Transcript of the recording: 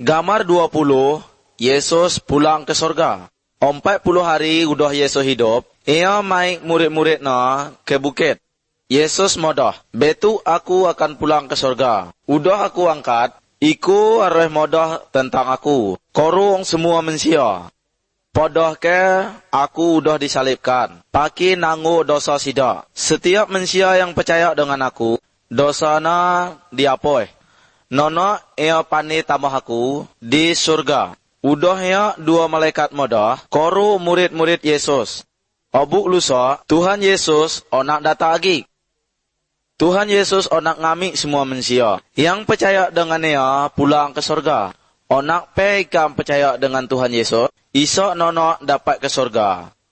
Gambar 20, Yesus pulang ke surga. 40 hari udah Yesus hidup, ia maik murid-muridnya ke bukit. Yesus modah, betu aku akan pulang ke surga. Udah aku angkat, iku arwah modah tentang aku. Korong semua manusia. Podoh ke, aku udah disalibkan. Paki nanggu dosa sida. Setiap manusia yang percaya dengan aku, dosana diapoi. Nono ia pani tambah aku di surga. Udah ya 2 malaikat modah, koru murid-murid Yesus. Obuk lusa, Tuhan Yesus onak datang lagi. Tuhan Yesus onak ngamik semua manusia. Yang percaya dengan ia pulang ke surga. Onak pegang percaya dengan Tuhan Yesus, isok nono dapat ke surga.